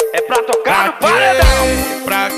É pra tocar no paredão. Pra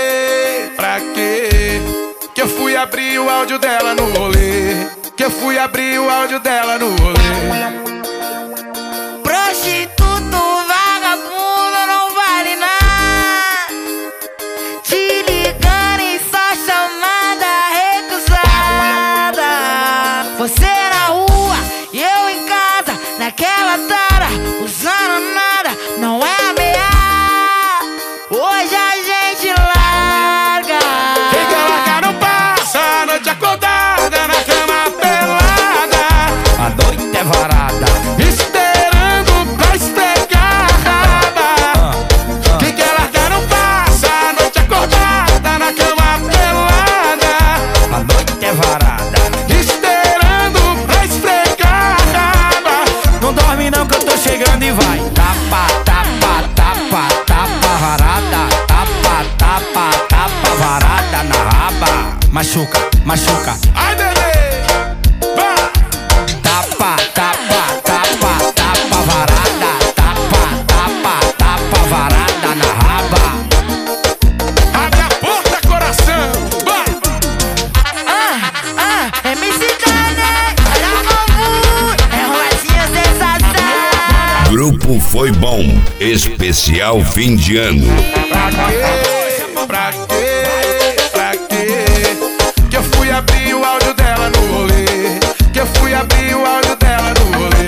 quê? Que eu fui abrir o áudio dela no rolê. Que eu fui abrir o áudio dela no rolê. Prostituto, vagabundo, não vale nada. Te ligando e só chamada recusada. Você na rua e eu em casa, naquela tara, usando nada, não é ameaça. Hoje a gente larga. Quem quer largar não passa a noite acordada na cama pelada. A noite é varada, esperando pra esfregar a raba. Quem quer largar não passa a noite acordada na cama pelada. a noite é varada. Esperando pra esfregar a raba. Não dorme não que eu tô chegando e vai. Tapa, tapa, tapa, tapa varada. Tapa, tapa, tapa varada na raba. Machuca, machuca. Ai, bebê, vai. Tapa, tapa, tapa, tapa varada. Tapa, tapa, tapa varada na raba. Abre a porta, coração, vai. MC Dane, olha como é roladinha sensação. Grupo Foi Bom, especial fim de ano. Pra quê? Que eu fui abrir o áudio dela no rolê. Que eu fui abrir o áudio dela no rolê.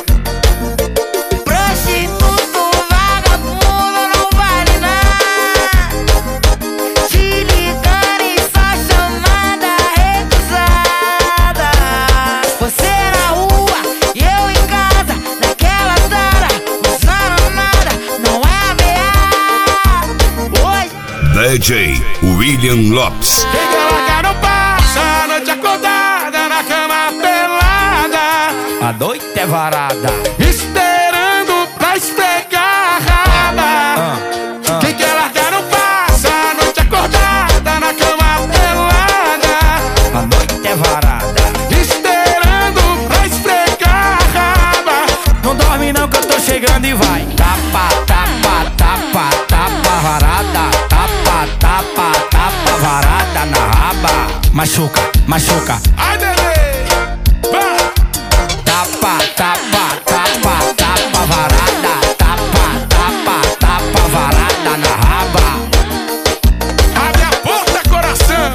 Prostituto, vagabundo, não vale nada. Te ligando e só chamada recusada. Você na rua e eu em casa, naquela tara, usando nada, não é ameaça. Hoje DJ William Lopes. Quem quer largar não passa a noite acordada na cama pelada. A noite é varada. Esperando pra esfregar a raba. Quem quer largar não passa a noite acordada na cama pelada. A noite é varada. Esperando pra esfregar a raba. Não dorme não que eu tô chegando e vai. Tapa, tapa, tapa, tapa varada. Tapa, tapa, tapa varada na raba. Machuca, machuca. Ai, bebê, vai. Tapa, tapa, tapa, tapa varada. Tapa, tapa, tapa varada na raba. Abre a porta, coração,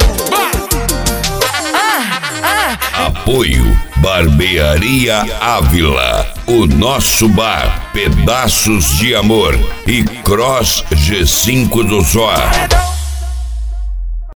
vai. Apoio Barbearia Ávila, o nosso bar, Pedaços de Amor e Cross G5 do Zoar.